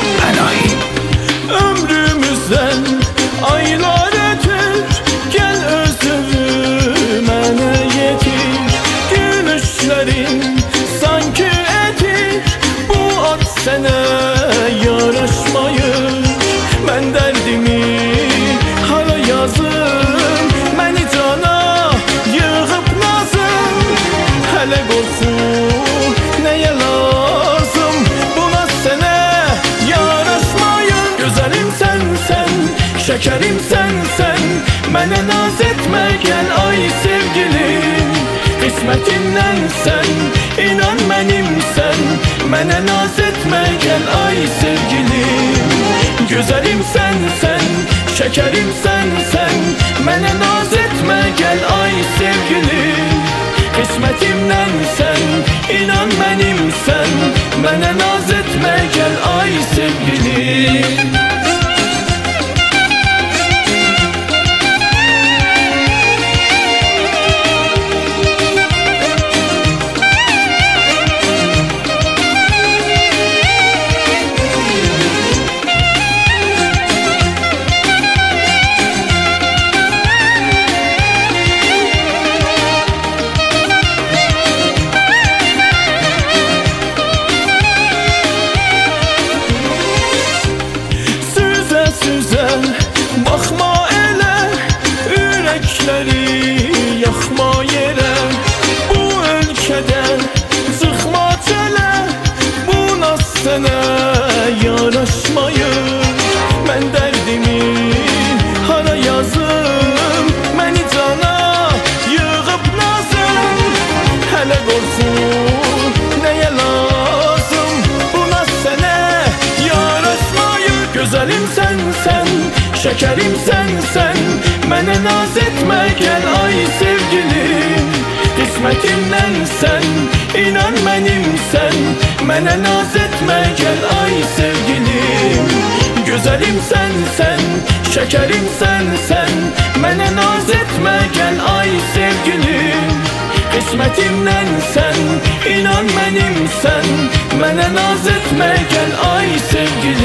Pənahim. Ömrümüzdən aylar ötür, gəl özünü mənə yetir. Gülüşlərin sanki etir, bu ad sənə yaraşmayır. Mən dərdimi hara yazım, məni cana yığıb nazım. Hələ qorxu nəyə lazım, buna sənə yaraşmayır. Gözəlim sənsən, şəkərim sənsən, mənə naz etmə gəl ay sevgilim. Qismətimdənsən, inan mənimsən, mənə naz etmə gəl ay sevgilim. Gözəlim sənsən, şəkərim sənsən, mənə naz etmə gəl ay sevgilim. Qismətimdənsən, inan mənimsən, mənə naz etmə gəl ay sevgilim. Süzə baxma elə, ürəkləri yaxma yerə. Bu ölkədə çıxma çölə, bu naz sənə yaraşmayır. Mən dərdimi hara yazım, məni cana yığıb nazım. Hələ qorxu nəyə lazım, bu naz sənə yaraşmayır. Gözəlim sənsən, şəkərim sənsən, mənə naz etmə gəl ay sevgilim. Qismətimdənsən, inan mənimsən, mənə naz etmə gəl ay sevgilim. Gözəlim sənsən, şəkərim sənsən, mənə naz etmə gəl ay sevgilim. Qismətimdənsən, inan mənimsən, mənə naz etmə gəl ay sevgilim.